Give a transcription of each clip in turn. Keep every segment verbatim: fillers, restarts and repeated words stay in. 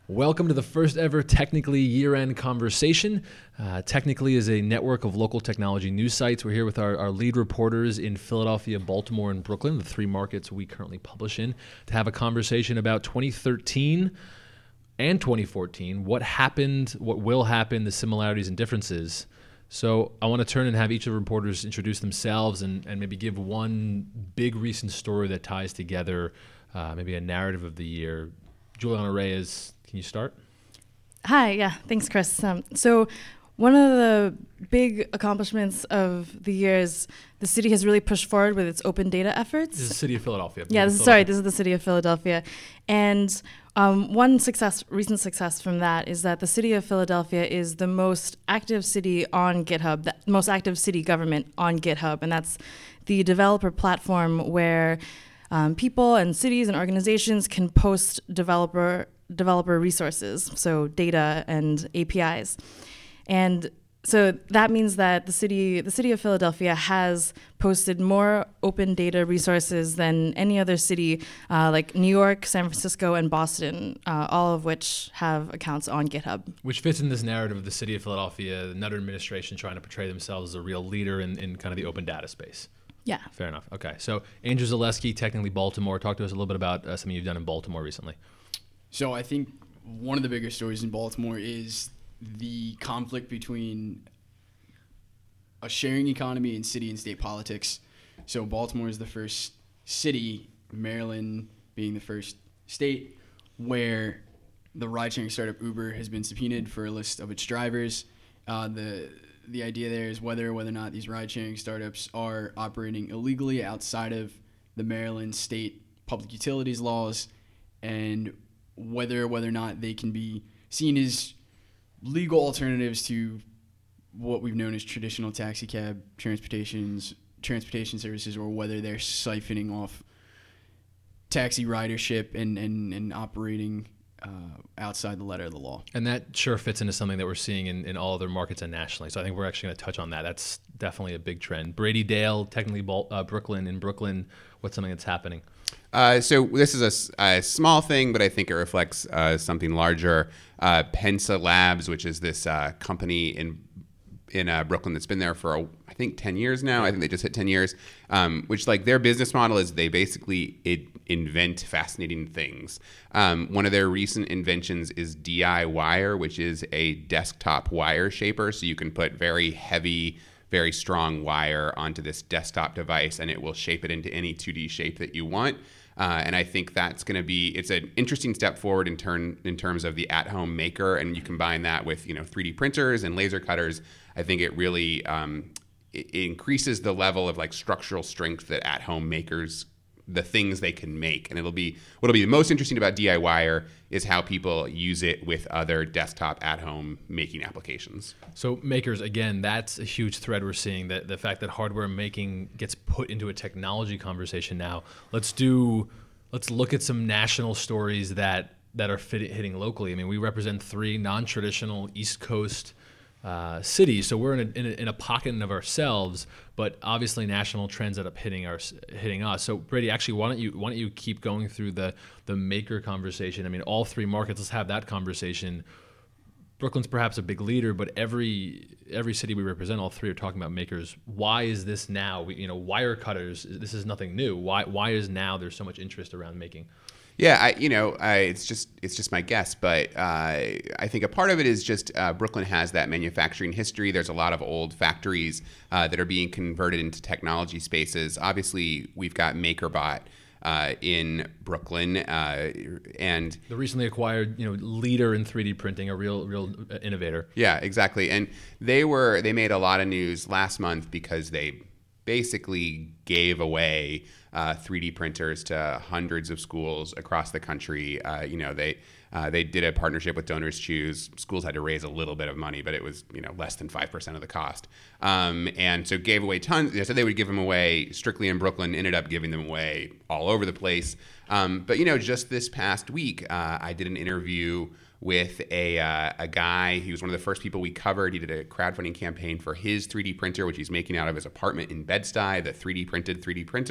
Welcome to the first ever Technically year-end conversation. Uh, Technically is a network of local technology news sites. We're here with our, our lead reporters in Philadelphia, Baltimore, and Brooklyn, the three markets we currently publish in, to have a conversation about twenty thirteen and twenty fourteen, what happened, what will happen, the similarities and differences. So I want to turn and have each of the reporters introduce themselves and, and maybe give one big recent story that ties together uh, maybe a narrative of the year. Juliana Reyes, can you start? Hi, yeah, thanks, Chris. Um, so one of the big accomplishments of the year is the city has really pushed forward with its open data efforts. This is the city of Philadelphia. Yeah, this is, sorry, this is the city of Philadelphia. And um, one success, recent success from that is that the city of Philadelphia is the most active city on GitHub, the most active city government on GitHub. And that's the developer platform where um, people and cities and organizations can post developer developer resources, so data and A P Is. And so that means that the city the city of Philadelphia has posted more open data resources than any other city, uh, like New York, San Francisco, and Boston, uh, all of which have accounts on GitHub. Which fits in this narrative of the city of Philadelphia, the Nutter administration trying to portray themselves as a real leader in, in kind of the open data space. Yeah. Fair enough. Okay. So Andrew Zaleski, Technically Baltimore. Talk to us a little bit about uh, something you've done in Baltimore recently. So I think one of the bigger stories in Baltimore is the conflict between a sharing economy and city and state politics. So Baltimore is the first city, Maryland being the first state, where the ride-sharing startup Uber has been subpoenaed for a list of its drivers. Uh, the the idea there is whether whether or not these ride-sharing startups are operating illegally outside of the Maryland state public utilities laws, and whether whether or not they can be seen as legal alternatives to what we've known as traditional taxi cab transportations transportation services, or whether they're siphoning off taxi ridership and, and, and operating uh, outside the letter of the law. And that sure fits into something that we're seeing in, in all other markets and nationally. So I think we're actually going to touch on that. That's definitely a big trend. Brady Dale, Technically Bal- uh, Brooklyn. In Brooklyn, what's something that's happening? Uh, so this is a, a small thing, but I think it reflects uh, something larger. Uh, Pensa Labs, which is this uh, company in in uh, Brooklyn that's been there for, uh, I think, ten years now. I think they just hit ten years, um, which like their business model is they basically it, invent fascinating things. Um, one of their recent inventions is DIWire, which is a desktop wire shaper. So you can put very heavy, very strong wire onto this desktop device, and it will shape it into any two D shape that you want. Uh, and I think that's going to be, it's an interesting step forward in turn in terms of the at-home maker, and you combine that with, you know, three D printers and laser cutters. I think it really um, it, it increases the level of like structural strength that at-home makers, the things they can make. And it'll be, what'll be the most interesting about DIWire is how people use it with other desktop at-home making applications. So makers, again, that's a huge thread we're seeing, that the fact that hardware making gets put into a technology conversation now. Let's do, let's look at some national stories that, that are fit, hitting locally. I mean, we represent three non-traditional East Coast Uh, cities, so we're in a, in a in a pocket in of ourselves, but obviously national trends end up hitting our hitting us. So Brady, actually, why don't you why don't you keep going through the the maker conversation? I mean, all three markets. Let's have that conversation. Brooklyn's perhaps a big leader, but every every city we represent, all three are talking about makers. Why is this now? We, you know, wire cutters. This is nothing new. Why why is now there's so much interest around making? Yeah, I, you know, I, it's just it's just my guess, but uh, I think a part of it is just uh, Brooklyn has that manufacturing history. There's a lot of old factories uh, that are being converted into technology spaces. Obviously, we've got MakerBot uh, in Brooklyn, uh, and the recently acquired, you know, leader in three D printing, a real real innovator. Yeah, exactly, and they were they made a lot of news last month because they basically gave away uh, three D printers to hundreds of schools across the country. Uh, you know, they uh, they did a partnership with Donors Choose. Schools had to raise a little bit of money, but it was, you know, less than five percent of the cost. Um, and so gave away tons. They said they would give them away strictly in Brooklyn, ended up giving them away all over the place. Um, but, you know, just this past week, uh, I did an interview with a uh, a guy. He was one of the first people we covered. He did a crowdfunding campaign for his three D printer, which he's making out of his apartment in Bed-Stuy, the three D printed three D printer.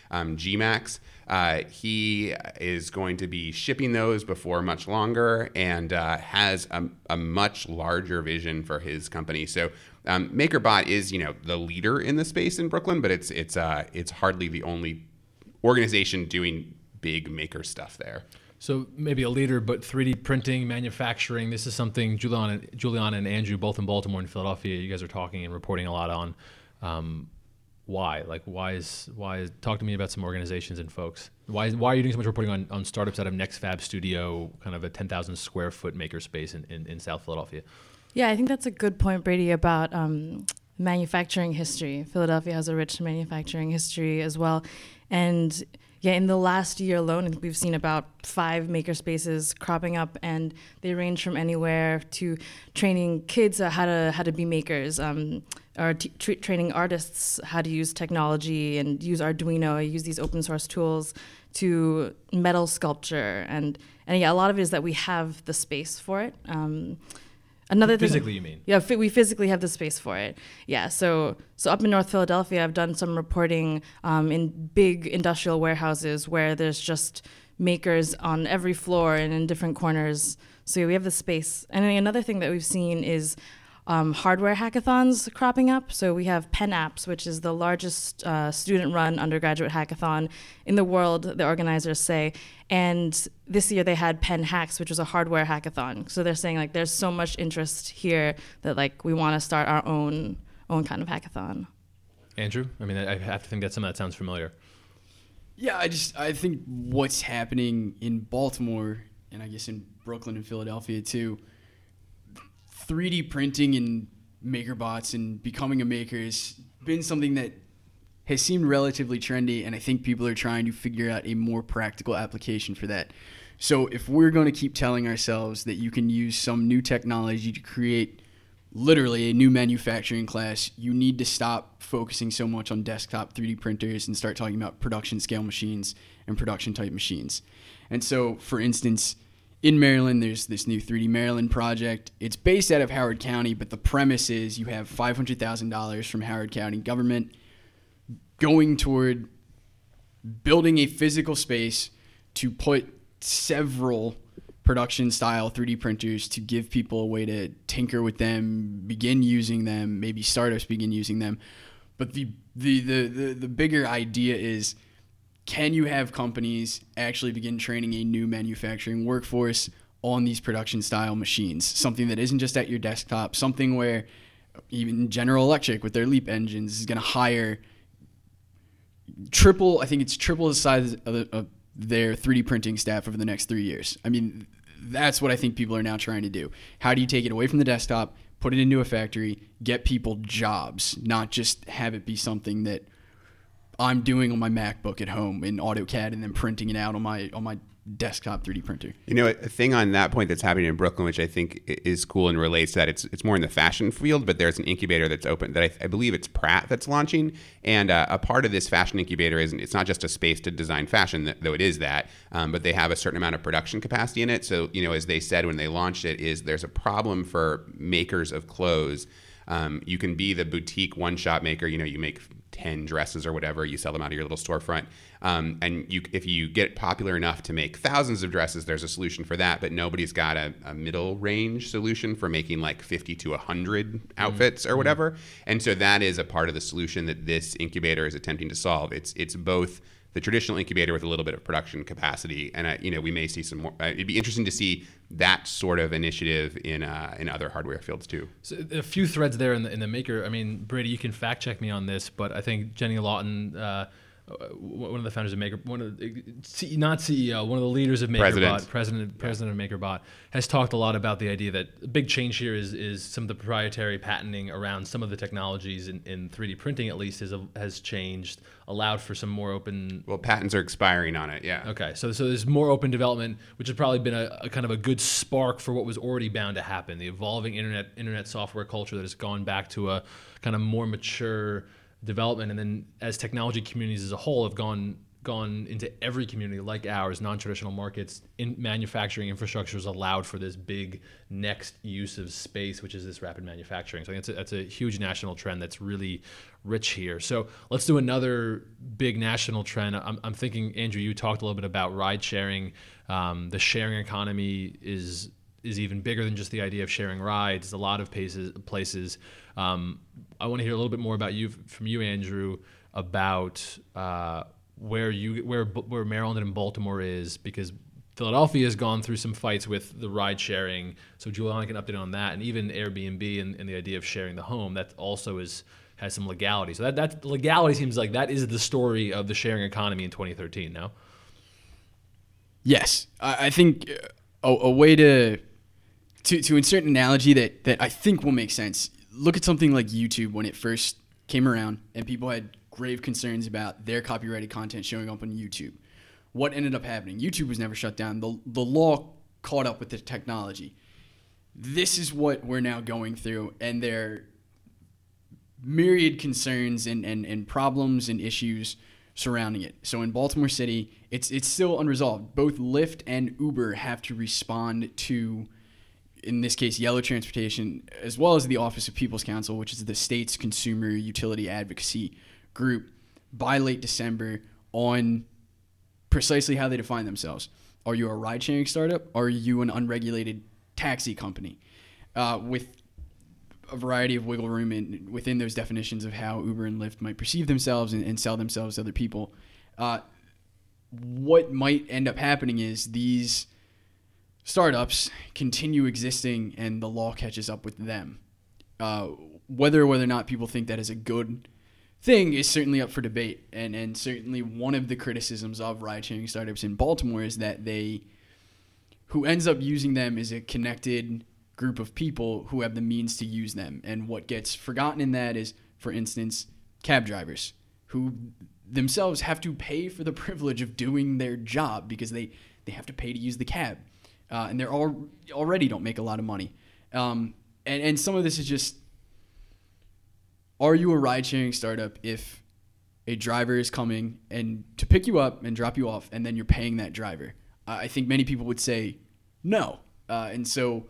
um, G Max. Uh, he is going to be shipping those before much longer and uh, has a, a much larger vision for his company. So um, MakerBot is, you know, the leader in the space in Brooklyn, but it's it's uh, it's hardly the only organization doing big maker stuff there. So maybe a leader, but three D printing, manufacturing, this is something Juliana, Juliana and Andrew, both in Baltimore and Philadelphia, you guys are talking and reporting a lot on. Um, why? Like, why is, why is, talk to me about some organizations and folks. Why, is, why are you doing so much reporting on, on startups out of NextFab Studio, kind of a ten thousand square foot maker space in, in, in South Philadelphia? Yeah, I think that's a good point, Brady, about um, manufacturing history. Philadelphia has a rich manufacturing history as well. And yeah, in the last year alone, I think we've seen about five maker spaces cropping up, and they range from anywhere to training kids how to how to be makers, um, or t- tra- training artists how to use technology and use Arduino, use these open source tools, to metal sculpture, and and yeah, a lot of it is that we have the space for it. Um, Another thing, physically, you mean? Yeah, we physically have the space for it. Yeah, so so up in North Philadelphia, I've done some reporting um, in big industrial warehouses where there's just makers on every floor and in different corners. So yeah, we have the space. And then another thing that we've seen is um, hardware hackathons cropping up. So we have Penn Apps, which is the largest uh, student-run undergraduate hackathon in the world, the organizers say. And this year they had Penn Hacks, which was a hardware hackathon. So they're saying like there's so much interest here that like we want to start our own own kind of hackathon. Andrew, I mean, I have to think that some of that sounds familiar. Yeah, I just I think what's happening in Baltimore, and I guess in Brooklyn and Philadelphia too, three D printing and MakerBots and becoming a maker has been something that has seemed relatively trendy, and I think people are trying to figure out a more practical application for that. So if we're going to keep telling ourselves that you can use some new technology to create literally a new manufacturing class, you need to stop focusing so much on desktop three D printers and start talking about production scale machines and production type machines. And so, for instance, in Maryland, there's this new three D Maryland project. It's based out of Howard County, but the premise is you have five hundred thousand dollars from Howard County government going toward building a physical space to put several production style three D printers to give people a way to tinker with them, begin using them, maybe startups begin using them. But the the the the, the bigger idea is, can you have companies actually begin training a new manufacturing workforce on these production style machines? Something that isn't just at your desktop, something where even General Electric with their LEAP engines is going to hire triple, I think it's triple the size of, the, of their three D printing staff over the next three years. I mean, that's what I think people are now trying to do. How do you take it away from the desktop, put it into a factory, get people jobs, not just have it be something that I'm doing on my MacBook at home in AutoCAD and then printing it out on my on my desktop three D printer. You know, a thing on that point that's happening in Brooklyn, which I think is cool and relates to that, it's it's more in the fashion field, but there's an incubator that's open that I, I believe it's Pratt that's launching. And uh, a part of this fashion incubator is it's not just a space to design fashion, though it is that, um, but they have a certain amount of production capacity in it. So, you know, as they said when they launched it, is there's a problem for makers of clothes. Um, you can be the boutique one-shot maker. You know, you make ten dresses or whatever. You sell them out of your little storefront. Um, and you, if you get popular enough to make thousands of dresses, there's a solution for that. But nobody's got a, a middle range solution for making like fifty to one hundred outfits mm-hmm. or whatever. And so that is a part of the solution that this incubator is attempting to solve. It's it's both the traditional incubator with a little bit of production capacity, and uh, you know, we may see some more. Uh, it'd be interesting to see that sort of initiative in uh, in other hardware fields too. So a few threads there in the in the maker. I mean, Brady, you can fact check me on this, but I think Jenny Lawton, uh, one of the founders of Maker, one of the, not C E O, one of the leaders of MakerBot, president, president, president yeah. of MakerBot, has talked a lot about the idea that a big change here is is some of the proprietary patenting around some of the technologies in, in three D printing, at least, has has changed, allowed for some more open. Well, patents are expiring on it, yeah. Okay, so so there's more open development, which has probably been a, a kind of a good spark for what was already bound to happen. The evolving internet internet software culture that has gone back to a kind of more mature development, and then as technology communities as a whole have gone gone into every community like ours, non-traditional markets, in manufacturing infrastructure is allowed for this big next use of space, which is this rapid manufacturing. So I think that's a, that's a huge national trend that's really rich here. So let's do another big national trend. I'm, I'm thinking, Andrew, you talked a little bit about ride sharing. Um, the sharing economy is is even bigger than just the idea of sharing rides. A lot of places. places. Um, I want to hear a little bit more about you from you, Andrew, about uh, where you where where Maryland and Baltimore is, because Philadelphia has gone through some fights with the ride sharing. So Juliana can update on that, and even Airbnb and, and the idea of sharing the home. That also is has some legality. So that that legality seems like that is the story of the sharing economy in twenty thirteen. No. Yes, I, I think a, a way to to to insert an analogy that that I think will make sense. Look at something like YouTube when it first came around, and people had grave concerns about their copyrighted content showing up on YouTube. What ended up happening? YouTube was never shut down. The, the law caught up with the technology. This is what we're now going through, and there are myriad concerns and, and, and problems and issues surrounding it. So in Baltimore City, it's it's still unresolved. Both Lyft and Uber have to respond to, in this case, Yellow Transportation, as well as the Office of People's Counsel, which is the state's consumer utility advocacy group, by late December on precisely how they define themselves. Are you a ride-sharing startup? Or are you an unregulated taxi company? Uh, with a variety of wiggle room in, within those definitions of how Uber and Lyft might perceive themselves and, and sell themselves to other people. Uh, what might end up happening is these startups continue existing and the law catches up with them. Uh, whether whether or not people think that is a good thing is certainly up for debate. And, and certainly one of the criticisms of ride-sharing startups in Baltimore is that they, who ends up using them is a connected group of people who have the means to use them. And what gets forgotten in that is, for instance, cab drivers who themselves have to pay for the privilege of doing their job because they, they have to pay to use the cab. Uh, and they're all, already don't make a lot of money. Um, and, and some of this is just, are you a ride-sharing startup if a driver is coming and to pick you up and drop you off and then you're paying that driver? Uh, I think many people would say no. Uh, and so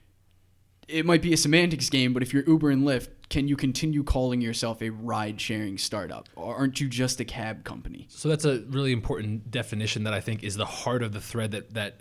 it might be a semantics game, but if you're Uber and Lyft, can you continue calling yourself a ride-sharing startup? Or aren't you just a cab company? So that's a really important definition that I think is the heart of the thread that, that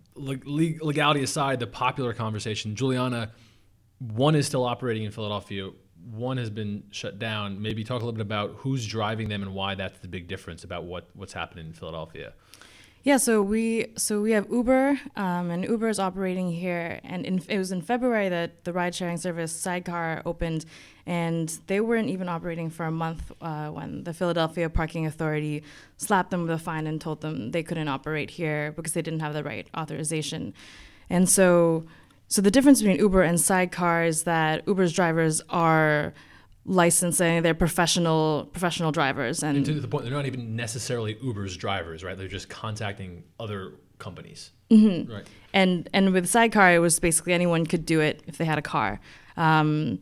legality aside, the popular conversation. Juliana, one is still operating in Philadelphia. One has been shut down. Maybe talk a little bit about who's driving them and why that's the big difference about what, what's happening in Philadelphia. Yeah, so we so we have Uber, um, and Uber is operating here, and in, it was in February that the ride-sharing service Sidecar opened, and they weren't even operating for a month uh, when the Philadelphia Parking Authority slapped them with a fine and told them they couldn't operate here because they didn't have the right authorization. And so, so the difference between Uber and Sidecar is that Uber's drivers are licensing, they're professional professional drivers, and, and to the point, they're not even necessarily Uber's drivers, right? They're just contacting other companies, mm-hmm. right? And and with Sidecar, it was basically anyone could do it if they had a car, um,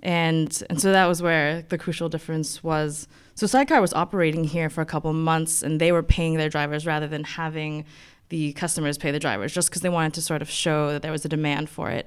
and and so that was where the crucial difference was. So Sidecar was operating here for a couple of months, and they were paying their drivers rather than having the customers pay the drivers, just because they wanted to sort of show that there was a demand for it.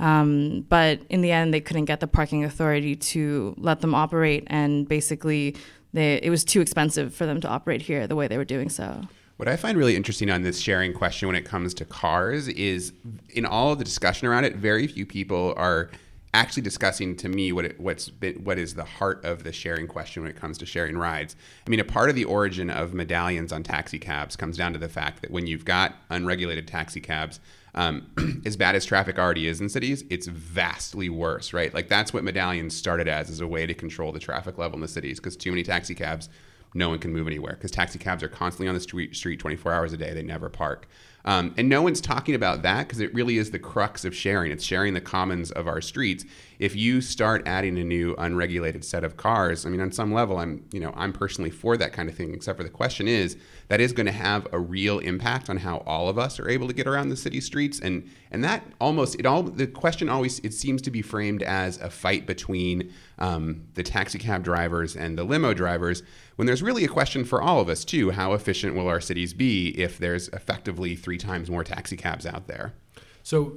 Um, but in the end, they couldn't get the parking authority to let them operate, and basically they, it was too expensive for them to operate here the way they were doing so. What I find really interesting on this sharing question when it comes to cars is, in all of the discussion around it, very few people are actually discussing to me what it, what's been, what is the heart of the sharing question when it comes to sharing rides. I mean, a part of the origin of medallions on taxi cabs comes down to the fact that when you've got unregulated taxi cabs, um, as bad as traffic already is in cities, it's vastly worse, right? Like that's what medallions started as, as a way to control the traffic level in the cities, because too many taxi cabs, no one can move anywhere, because taxi cabs are constantly on the street, street twenty-four hours a day. They never park. Um, and no one's talking about that because it really is the crux of sharing. It's sharing the commons of our streets. If you start adding a new unregulated set of cars, I mean, on some level, I'm, you know, I'm personally for that kind of thing, except for the question is, that is going to have a real impact on how all of us are able to get around the city streets. And, and that almost, it all, the question always, it seems to be framed as a fight between um, the taxi cab drivers and the limo drivers, when there's really a question for all of us too. How efficient will our cities be if there's effectively three times more taxi cabs out there? So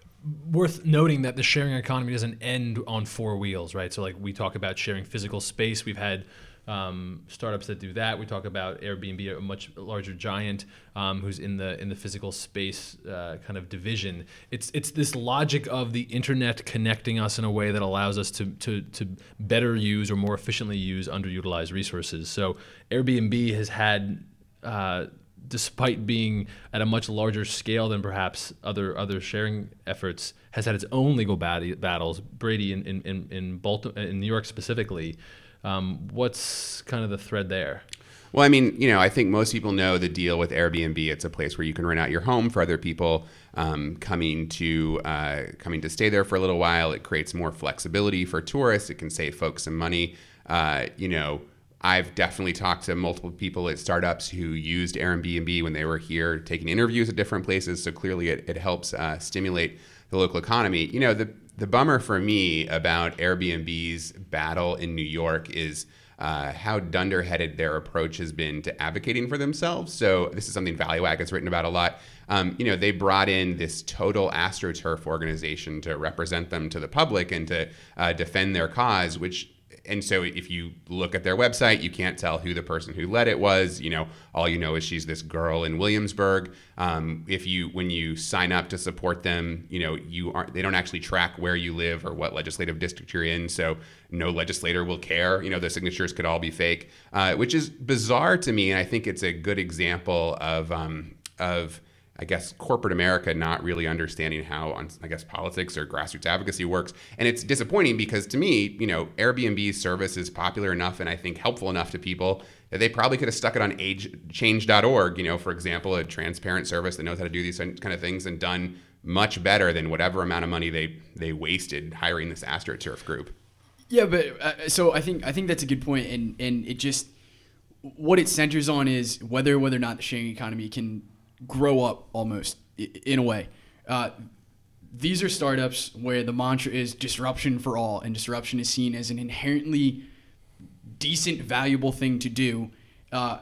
worth noting that the sharing economy doesn't end on four wheels, right? So like we talk about sharing physical space. We've had um, startups that do that. We talk about Airbnb, a much larger giant um, who's in the in the physical space uh, kind of division. It's it's this logic of the internet connecting us in a way that allows us to to to better use or more efficiently use underutilized resources. So Airbnb has had uh, despite being at a much larger scale than perhaps other other sharing efforts, has had its own legal bat- battles. Brady in in in, in, Baltimore, in New York specifically, um, what's kind of the thread there? Well, I mean, you know, I think most people know the deal with Airbnb. It's a place where you can rent out your home for other people um, coming to uh, coming to stay there for a little while. It creates more flexibility for tourists. It can save folks some money. Uh, you know. I've definitely talked to multiple people at startups who used Airbnb when they were here, taking interviews at different places. So clearly it, it helps uh, stimulate the local economy. You know, the, the bummer for me about Airbnb's battle in New York is uh, how dunderheaded their approach has been to advocating for themselves. So this is something ValueAct has written about a lot. Um, you know, they brought in this total AstroTurf organization to represent them to the public and to uh, defend their cause, which And so if you look at their website, you can't tell who the person who led it was. You know, all you know is she's this girl in Williamsburg. Um, if you, when you sign up to support them, you know, you aren't, they don't actually track where you live or what legislative district you're in. So no legislator will care. You know, the signatures could all be fake, uh, which is bizarre to me. And I think it's a good example of, um, of, I guess, corporate America not really understanding how, I guess, politics or grassroots advocacy works. And it's disappointing because to me, you know, Airbnb's service is popular enough and I think helpful enough to people that they probably could have stuck it on age change dot org, you know, for example, a transparent service that knows how to do these kind of things and done much better than whatever amount of money they, they wasted hiring this AstroTurf group. Yeah, but uh, so I think I think that's a good point, and and it just, what it centers on is whether whether or not the sharing economy can grow up almost in a way. Uh, these are startups where the mantra is disruption for all, and disruption is seen as an inherently decent, valuable thing to do. Uh,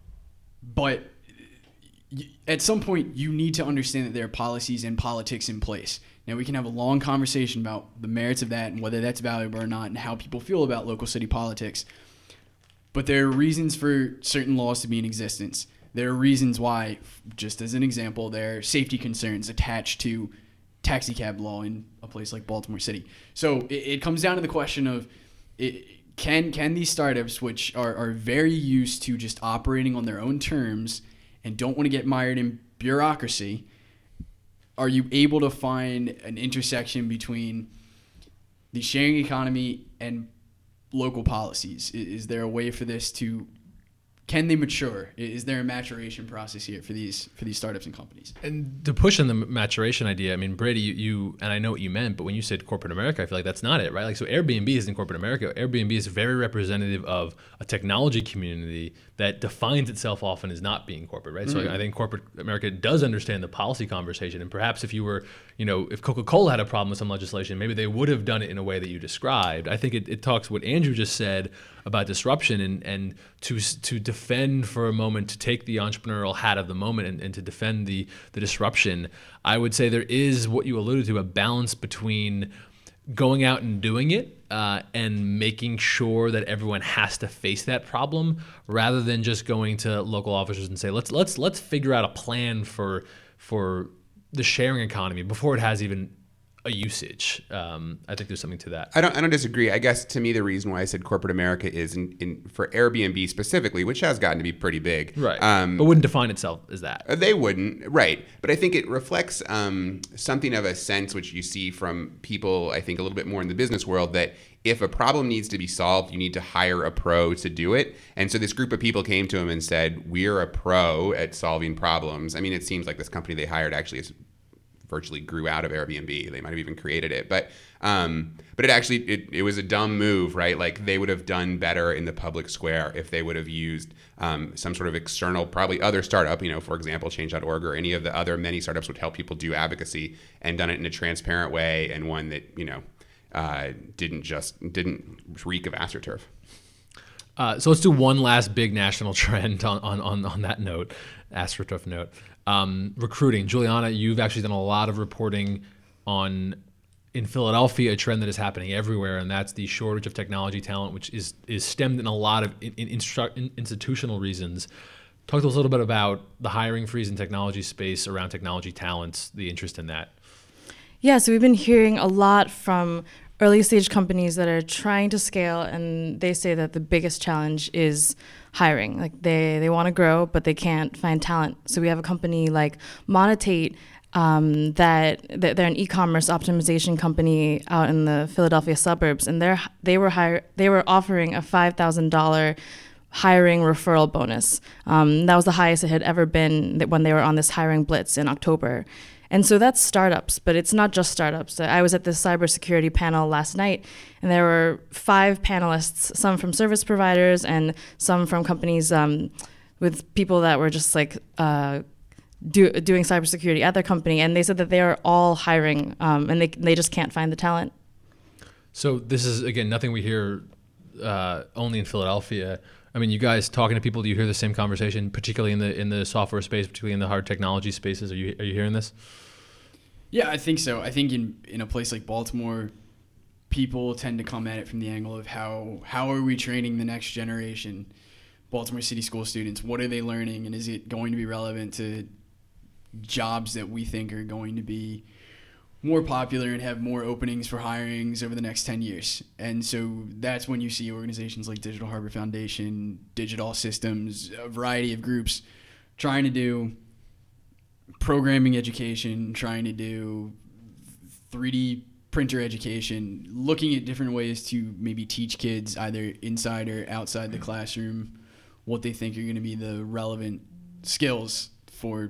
but at some point, you need to understand that there are policies and politics in place. Now, we can have a long conversation about the merits of that and whether that's valuable or not and how people feel about local city politics. But there are reasons for certain laws to be in existence. There are reasons why, just as an example, there are safety concerns attached to taxi cab law in a place like Baltimore City. So it, it comes down to the question of, it, can can these startups, which are, are very used to just operating on their own terms and don't want to get mired in bureaucracy, are you able to find an intersection between the sharing economy and local policies? Is, is there a way for this to... Can they mature? Is there a maturation process here for these for these startups and companies? And to push on the maturation idea, I mean, Brady, you, you and I know what you meant, but when you said corporate America, I feel like that's not it, right? Like, so Airbnb isn't corporate America. Airbnb is very representative of a technology community that defines itself often as not being corporate, right? Mm-hmm. So I think corporate America does understand the policy conversation, and perhaps if you were, you know, if Coca-Cola had a problem with some legislation, maybe they would have done it in a way that you described. I think it, it talks what Andrew just said about disruption and, and to to defend for a moment, to take the entrepreneurial hat of the moment and, and to defend the, the disruption. I would say there is, what you alluded to, a balance between going out and doing it uh, and making sure that everyone has to face that problem, rather than just going to local officers and say, let's let's let's figure out a plan for for the sharing economy before it has even a usage. Um, I think there's something to that. I don't I don't disagree. I guess to me the reason why I said corporate America is in, in for Airbnb specifically, which has gotten to be pretty big. Right. Um, but wouldn't define itself as that. They wouldn't. Right. But I think it reflects um, something of a sense which you see from people, I think, a little bit more in the business world, that if a problem needs to be solved, you need to hire a pro to do it. And so this group of people came to him and said, we're a pro at solving problems. I mean, it seems like this company they hired actually is virtually grew out of Airbnb. They might have even created it, but um, but it actually it, it was a dumb move, right? Like, they would have done better in the public square if they would have used um, some sort of external, probably other startup, you know, for example, change dot org or any of the other many startups would help people do advocacy, and done it in a transparent way, and one that, you know, uh, didn't just didn't reek of AstroTurf. Uh, so let's do one last big national trend on on on, on that note, AstroTurf note. Um, recruiting. Juliana, you've actually done a lot of reporting on, in Philadelphia, a trend that is happening everywhere, and that's the shortage of technology talent, which is is stemmed in a lot of in, in instru- in institutional reasons. Talk to us a little bit about the hiring freeze in technology space around technology talents, the interest in that. Yeah, so we've been hearing a lot from early stage companies that are trying to scale, and they say that the biggest challenge is hiring. Like they, they want to grow, but they can't find talent. So we have a company like Monetate um, that, that they're an e-commerce optimization company out in the Philadelphia suburbs, and they're they were hire, they were offering a five thousand dollars hiring referral bonus. Um, that was the highest it had ever been when they were on this hiring blitz in October. And so that's startups, but it's not just startups. I was at the cybersecurity panel last night, and there were five panelists, some from service providers and some from companies um, with people that were just like uh, do, doing cybersecurity at their company. And they said that they are all hiring, um, and they they just can't find the talent. So this is, again, nothing we hear uh, only in Philadelphia. I mean, you guys talking to people, do you hear the same conversation, particularly in the in the software space, particularly in the hard technology spaces? Are you are you hearing this? Yeah, I think so. I think in, in a place like Baltimore, people tend to come at it from the angle of how how are we training the next generation, Baltimore City School students? What are they learning, and is it going to be relevant to jobs that we think are going to be more popular and have more openings for hirings over the next ten years. And so that's when you see organizations like Digital Harbor Foundation, Digital Systems, a variety of groups trying to do programming education, trying to do three D printer education, looking at different ways to maybe teach kids either inside or outside the classroom what they think are going to be the relevant skills for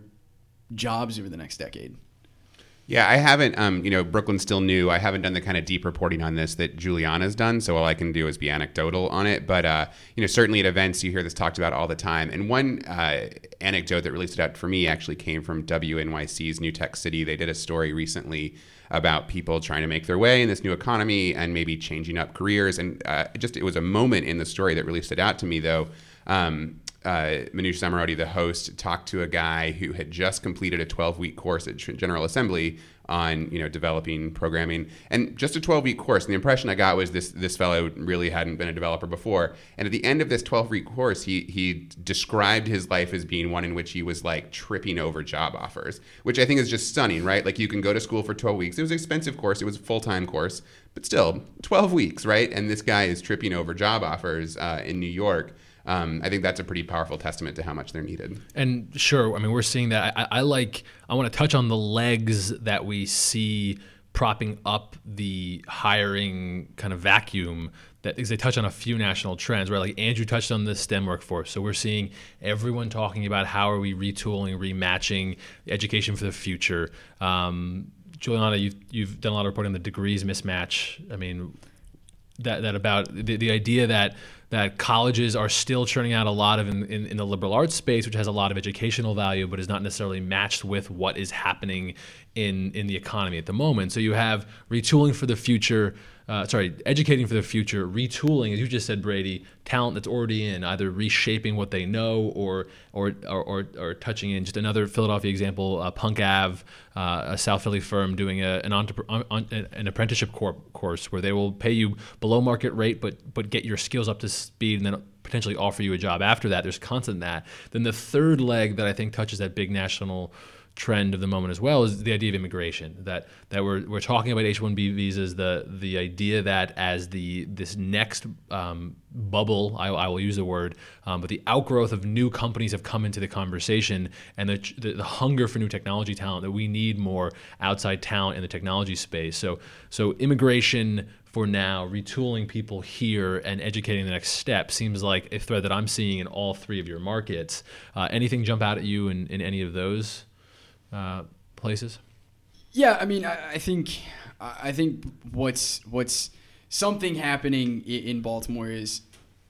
jobs over the next decade. Yeah, I haven't, um, you know, Brooklyn's still new. I haven't done the kind of deep reporting on this that Juliana's done, so all I can do is be anecdotal on it. But, uh, you know, certainly at events you hear this talked about all the time. And one uh, anecdote that really stood out for me actually came from W N Y C's New Tech City. They did a story recently about people trying to make their way in this new economy and maybe changing up careers. And uh, just it was a moment in the story that really stood out to me, though. Um, Uh, Manoush Zomorodi, the host, talked to a guy who had just completed a twelve-week course at General Assembly on, you know, developing programming, and just a twelve-week course. And the impression I got was this this fellow really hadn't been a developer before. And at the end of this twelve-week course, he he described his life as being one in which he was like tripping over job offers, which I think is just stunning, right? Like you can go to school for twelve weeks. It was an expensive course. It was a full-time course, but still twelve weeks, right? And this guy is tripping over job offers uh, in New York. Um, I think that's a pretty powerful testament to how much they're needed. And sure, I mean, we're seeing that. I, I like, I want to touch on the legs that we see propping up the hiring kind of vacuum, that because they touch on a few national trends, right? Like Andrew touched on the STEM workforce. So we're seeing everyone talking about how are we retooling, rematching education for the future. Um, Juliana, you've, you've done a lot of reporting on the degrees mismatch. I mean, that, that about the, the idea that that colleges are still churning out a lot of in, in, in the liberal arts space, which has a lot of educational value, but is not necessarily matched with what is happening in, in the economy at the moment. So you have retooling for the future, uh, sorry, educating for the future, retooling, as you just said, Brady, talent that's already in, either reshaping what they know or or or, or, or touching in. Just another Philadelphia example, uh, Punk Ave, uh, a South Philly firm doing a, an, entrep- an apprenticeship cor- course where they will pay you below market rate, but but get your skills up to speed and then potentially offer you a job after that. There's constant that. Then the third leg that I think touches that big national trend of the moment as well is the idea of immigration, that that we're we're talking about H one B visas, the the idea that as the this next um, bubble, I, I will use the word, um, but the outgrowth of new companies have come into the conversation, and the, the the hunger for new technology talent, that we need more outside talent in the technology space. So so immigration for now, retooling people here, and educating the next step seems like a thread that I'm seeing in all three of your markets. Uh, anything jump out at you in, in any of those uh, places? Yeah, I mean, I, I think I think what's what's something happening in, in Baltimore is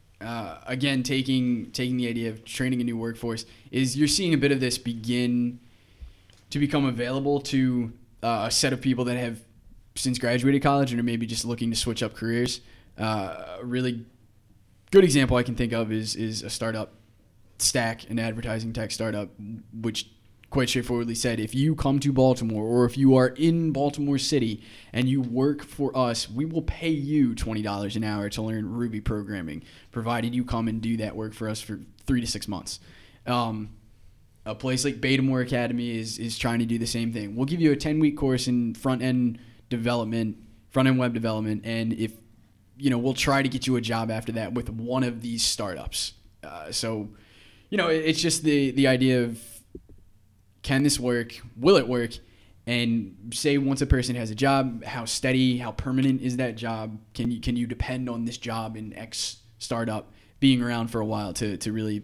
uh, again taking taking the idea of training a new workforce, is you're seeing a bit of this begin to become available to uh, a set of people that have since graduated college and are maybe just looking to switch up careers. Uh, a really good example I can think of is is a startup, Stack, an advertising tech startup, which quite straightforwardly said, if you come to Baltimore or if you are in Baltimore City and you work for us, we will pay you twenty dollars an hour to learn Ruby programming, provided you come and do that work for us for three to six months. Um, a place like Betamore Academy is is trying to do the same thing. We'll give you a ten-week course in front-end development, front-end web development, and if you know, we'll try to get you a job after that with one of these startups. Uh, so, you know, it, it's just the the idea of, can this work? Will it work? And say once a person has a job, how steady, how permanent is that job? Can you can you depend on this job in X startup being around for a while to to really,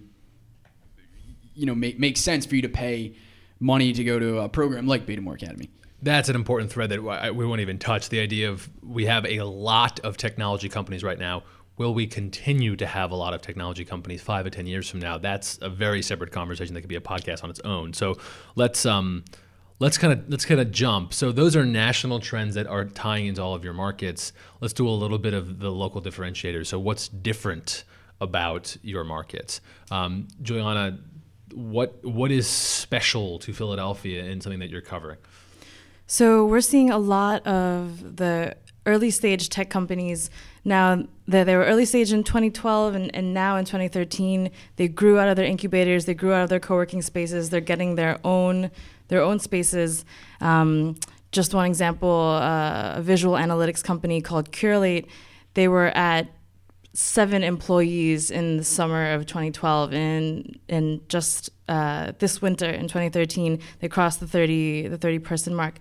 you know, make make sense for you to pay money to go to a program like Betamore Academy? That's an important thread that we won't even touch. The idea of, we have a lot of technology companies right now. Will we continue to have a lot of technology companies five or ten years from now? That's a very separate conversation that could be a podcast on its own. So let's um, let's kind of let's kind of jump. So those are national trends that are tying into all of your markets. Let's do a little bit of the local differentiators. So what's different about your markets? Um, Juliana, what what is special to Philadelphia in something that you're covering? So we're seeing a lot of the early stage tech companies now. They, they were early stage in twenty twelve, and, and now in twenty thirteen, they grew out of their incubators, they grew out of their co-working spaces, they're getting their own their own spaces. Um, just one example, uh, a visual analytics company called Curelate, they were at seven employees in the summer of twenty twelve, and and just uh, this winter in twenty thirteen, they crossed the thirty the thirty person mark.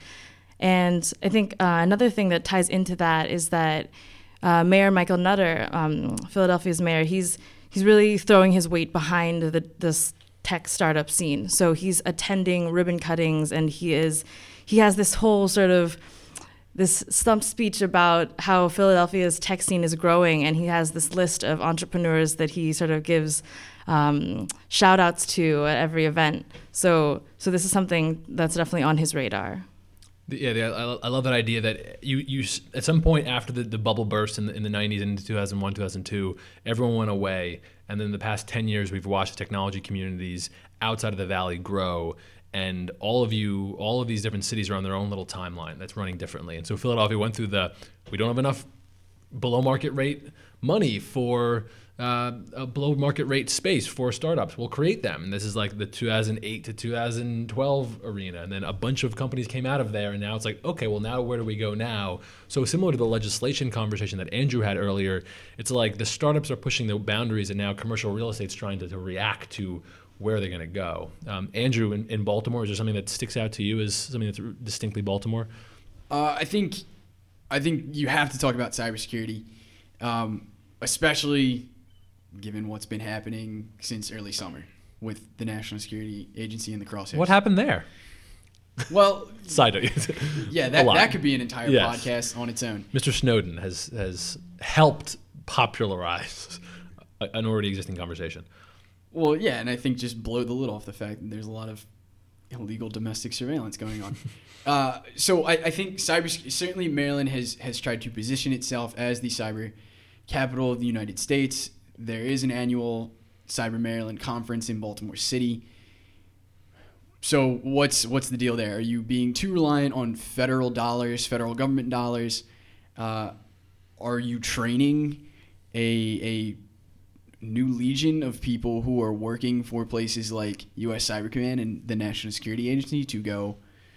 And I think uh, another thing that ties into that is that uh, Mayor Michael Nutter, um, Philadelphia's mayor, he's he's really throwing his weight behind the this tech startup scene. So he's attending ribbon cuttings, and he is he has this whole sort of this stump speech about how Philadelphia's tech scene is growing, and he has this list of entrepreneurs that he sort of gives um, shout outs to at every event. So so this is something that's definitely on his radar. Yeah, the, I, I love that idea that you, you at some point after the, the bubble burst in the, in the nineties, into two thousand one, two thousand two, everyone went away. And then the past ten years, we've watched technology communities outside of the Valley grow. And all of you, all of these different cities are on their own little timeline that's running differently. And so Philadelphia went through the, we don't have enough below market rate money for uh, a below market rate space for startups. We'll create them. And this is like the two thousand eight to two thousand twelve arena. And then a bunch of companies came out of there. And now it's like, okay, well, now where do we go now? So similar to the legislation conversation that Andrew had earlier, it's like the startups are pushing the boundaries, and now commercial real estate's trying to, to react to where they're going to go. Um, Andrew, in, in Baltimore, is there something that sticks out to you as something that's distinctly Baltimore? Uh, I think I think you have to talk about cybersecurity, um, especially given what's been happening since early summer with the National Security Agency and the crosshairs. What happened there? Well, side note. Yeah, that, that could be an entire yes. podcast on its own. Mister Snowden has has helped popularize an already existing conversation. Well, yeah, and I think just blow the lid off the fact that there's a lot of illegal domestic surveillance going on. uh, so I, I think cyber certainly Maryland has has tried to position itself as the cyber capital of the United States. There is an annual Cyber Maryland conference in Baltimore City. So what's what's the deal there? Are you being too reliant on federal dollars, federal government dollars? Uh, are you training a a new legion of people who are working for places like U S Cyber Command and the National Security Agency to go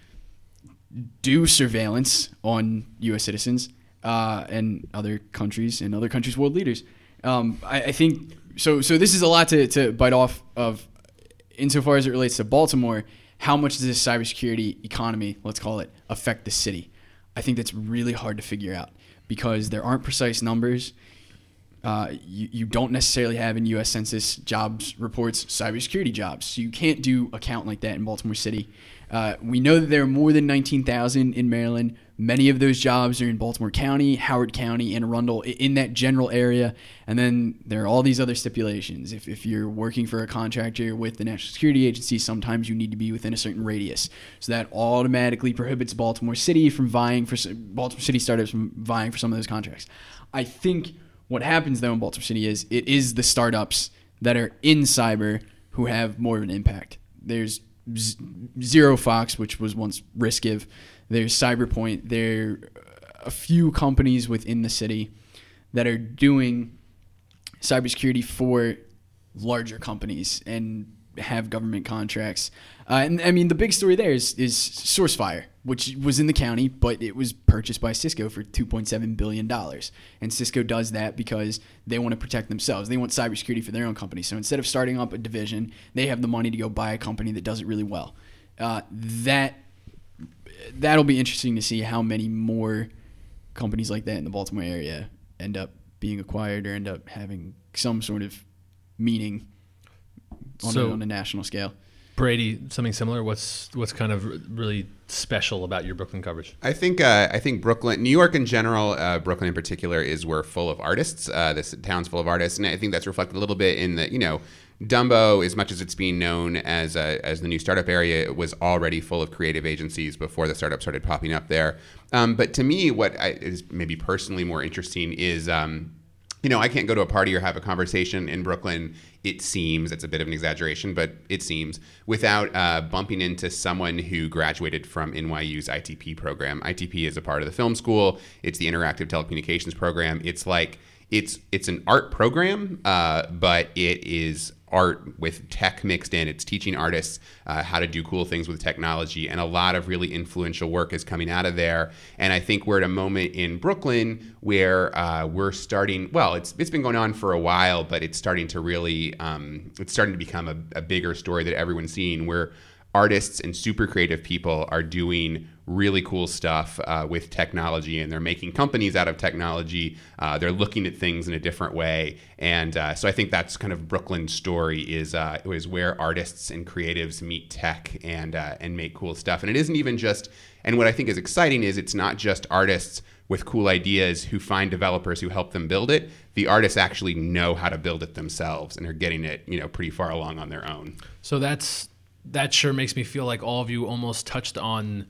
do surveillance on U S citizens uh, and other countries and other countries' world leaders? Um, I, I think so. So this is a lot to, to bite off of, insofar as it relates to Baltimore. How much does this cybersecurity economy, let's call it, affect the city? I think that's really hard to figure out because there aren't precise numbers. Uh, you, you don't necessarily have in U S Census jobs reports cybersecurity jobs. So you can't do a count like that in Baltimore City. Uh, we know that there are more than nineteen thousand in Maryland. Many of those jobs are in Baltimore County, Howard County, and Arundel, in that general area. And then there are all these other stipulations. If, if you're working for a contractor with the National Security Agency, sometimes you need to be within a certain radius. So that automatically prohibits Baltimore City from vying for Baltimore City startups from vying for some of those contracts. I think What happens though in Baltimore City is it is the startups that are in cyber who have more of an impact. There's Z- Zero Fox, which was once Riskiv. There's Cyberpoint. There are a few companies within the city that are doing cybersecurity for larger companies and have government contracts. Uh, and I mean, the big story there is, is SourceFire, which was in the county, but it was purchased by Cisco for two point seven billion dollars. And Cisco does that because they want to protect themselves. They want cybersecurity for their own company. So instead of starting up a division, they have the money to go buy a company that does it really well. Uh, that, that'll be interesting to see how many more companies like that in the Baltimore area end up being acquired or end up having some sort of meaning on, So- a, on a national scale. Brady, something similar. What's what's kind of r- really special about your Brooklyn coverage? I think uh, I think Brooklyn, New York in general, uh, Brooklyn in particular, is we're full of artists. Uh, this town's full of artists, and I think that's reflected a little bit in the you know. Dumbo, as much as it's being known as a, as the new startup area, it was already full of creative agencies before the startups started popping up there. Um, but to me, what I, is maybe personally more interesting is, um, you know, I can't go to a party or have a conversation in Brooklyn, it seems, it's a bit of an exaggeration, but it seems, without uh, bumping into someone who graduated from N Y U's I T P program. I T P is a part of the film school. It's the Interactive Telecommunications program. It's like, it's it's an art program, uh, but it is art with tech mixed in. It's teaching artists uh, how to do cool things with technology, and a lot of really influential work is coming out of there. And I think we're at a moment in Brooklyn where uh, we're starting, well, it's it's been going on for a while, but it's starting to really, um, it's starting to become a, a bigger story that everyone's seeing, where artists and super creative people are doing really cool stuff uh, with technology, and they're making companies out of technology. Uh, they're looking at things in a different way, and uh, so I think that's kind of Brooklyn's story is uh, is where artists and creatives meet tech and uh, and make cool stuff. And it isn't even just. And what I think is exciting is it's not just artists with cool ideas who find developers who help them build it. The artists actually know how to build it themselves and are getting it, you know, pretty far along on their own. So that's that sure makes me feel like all of you almost touched on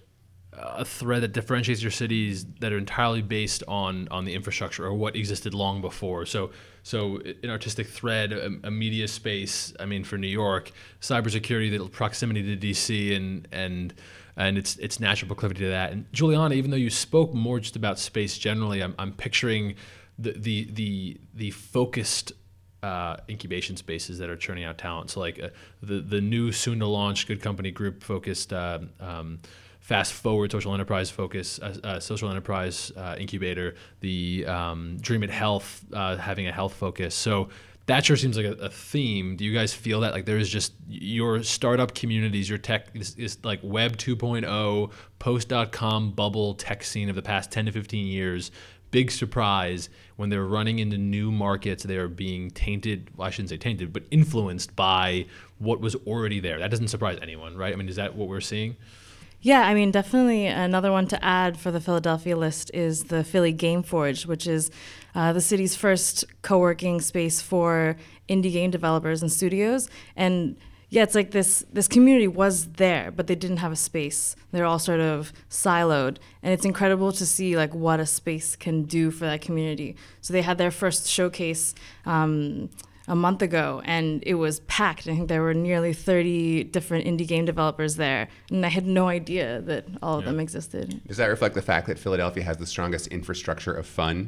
a thread that differentiates your cities that are entirely based on on the infrastructure or what existed long before. So, so an artistic thread, a, a media space. I mean, for New York, cybersecurity, the proximity to D C, and and and its its natural proclivity to that. And Juliana, even though you spoke more just about space generally, I'm I'm picturing the the the the focused Uh, incubation spaces that are churning out talent. So like uh, the the new soon to launch Good Company Group focused uh, um, fast forward social enterprise focus uh, uh, social enterprise uh, incubator, the um, Dream It Health uh, having a health focus. So that sure seems like a, a theme. Do you guys feel that like there is just your startup communities, your tech is, is like Web two point oh, post dot com bubble tech scene of the past ten to fifteen years? Big surprise when they're running into new markets, they are being tainted, well, I shouldn't say tainted, but influenced by what was already there. That doesn't surprise anyone, right? I mean, is that what we're seeing? Yeah, I mean, definitely another one to add for the Philadelphia list is the Philly Game Forge, which is uh, the city's first co-working space for indie game developers and studios. And yeah, it's like this this community was there, but they didn't have a space. They're all sort of siloed, and it's incredible to see like what a space can do for that community. So they had their first showcase um, a month ago, and it was packed. I think there were nearly thirty different indie game developers there, and I had no idea that all of Yeah. them existed. Does that reflect the fact that Philadelphia has the strongest infrastructure of fun?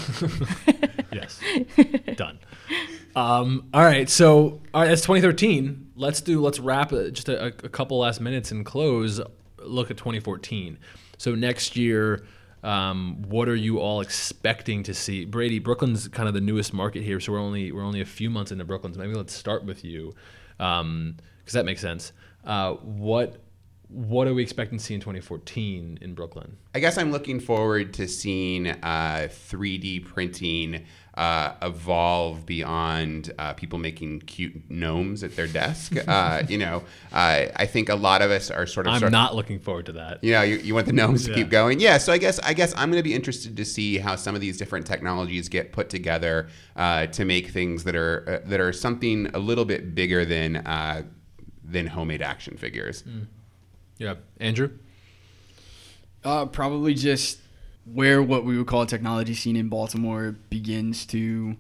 Yes. Done. Um, all right. So, all right, that's twenty thirteen. Let's do, let's wrap it, just a, a couple last minutes and close. Look at twenty fourteen. So next year, um, what are you all expecting to see? Brady, Brooklyn's kind of the newest market here, so we're only we're only a few months into Brooklyn. So maybe let's start with you, because that makes sense. Uh, what what are we expecting to see in twenty fourteen in Brooklyn? I guess I'm looking forward to seeing uh, three D printing uh, evolve beyond uh, people making cute gnomes at their desk. uh, you know, uh, I think a lot of us are sort of. I'm sort not looking forward to that. You know, you, you want the gnomes to Yeah. keep going. Yeah. So I guess I guess I'm going to be interested to see how some of these different technologies get put together uh, to make things that are uh, that are something a little bit bigger than uh, than homemade action figures. Mm. Yeah, Andrew. Uh, probably just where what we would call a technology scene in Baltimore begins to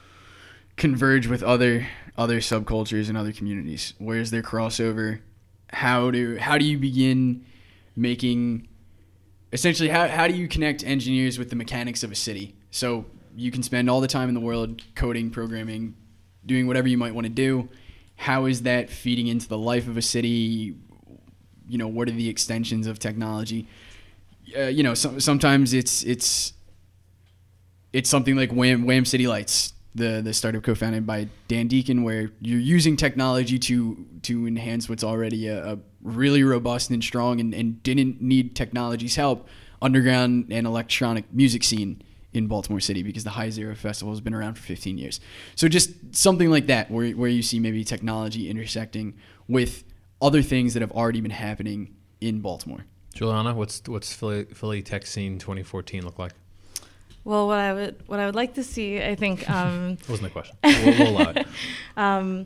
converge with other other subcultures and other communities. Where's their crossover? How do how do you begin making essentially how how do you connect engineers with the mechanics of a city? So you can spend all the time in the world coding, programming, doing whatever you might want to do. How is that feeding into the life of a city? You know, what are the extensions of technology? Uh, you know, so, sometimes it's it's it's something like Wham, Wham City Lights, the the startup co-founded by Dan Deacon, where you're using technology to to enhance what's already a, a really robust and strong and, and didn't need technology's help underground and electronic music scene in Baltimore City, because the High Zero Festival has been around for fifteen years. So just something like that, where where you see maybe technology intersecting with other things that have already been happening in Baltimore. Juliana, what's what's Philly, Philly tech scene twenty fourteen look like? Well, what I would what I would like to see, I think, um, That wasn't the question. We'll, we'll allow it. um,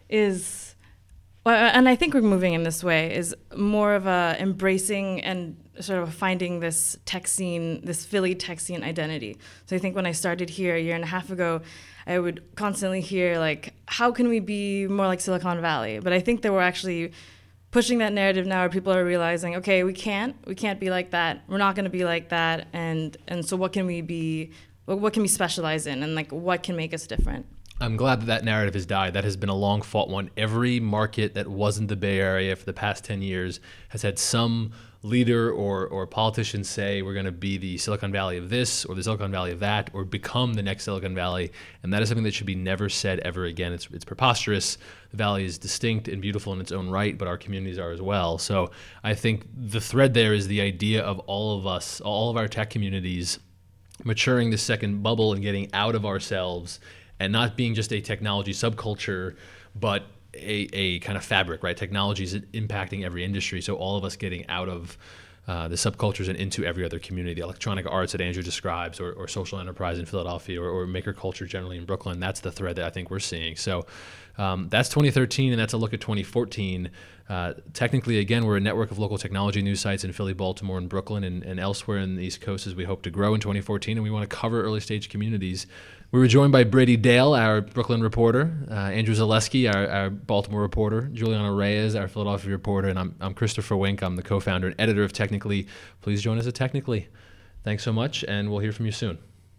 is, well, and I think we're moving in this way, is more of a embracing and sort of finding this tech scene, this Philly tech scene identity. So I think when I started here a year and a half ago, I would constantly hear like, how can we be more like Silicon Valley? But I think that we're actually pushing that narrative now, where people are realizing, okay, we can't, we can't be like that. We're not going to be like that. And and so what can we be, what, what can we specialize in, and like what can make us different? I'm glad that that narrative has died. That has been a long fought one. Every market that wasn't the Bay Area for the past ten years has had some leader or or politician say we're going to be the Silicon Valley of this or the Silicon Valley of that, or become the next Silicon Valley. And that is something that should be never said ever again. It's it's preposterous. The Valley is distinct and beautiful in its own right, but our communities are as well. So I think the thread there is the idea of all of us, all of our tech communities, maturing the second bubble and getting out of ourselves, and not being just a technology subculture, but a, a kind of fabric, right? Technology is impacting every industry. So all of us getting out of uh, the subcultures and into every other community, the electronic arts that Andrew describes, or, or social enterprise in Philadelphia, or, or maker culture generally in Brooklyn. That's the thread that I think we're seeing. So um, that's twenty thirteen, and that's a look at twenty fourteen. Uh, technically, again, we're a network of local technology news sites in Philly, Baltimore, and Brooklyn, and, and elsewhere in the East Coast as we hope to grow in twenty fourteen, and we want to cover early stage communities. We were joined by Brady Dale, our Brooklyn reporter, uh, Andrew Zaleski, our, our Baltimore reporter, Juliana Reyes, our Philadelphia reporter, and I'm, I'm Christopher Wink. I'm the co-founder and editor of Technically. Please join us at Technically. Thanks so much, and we'll hear from you soon.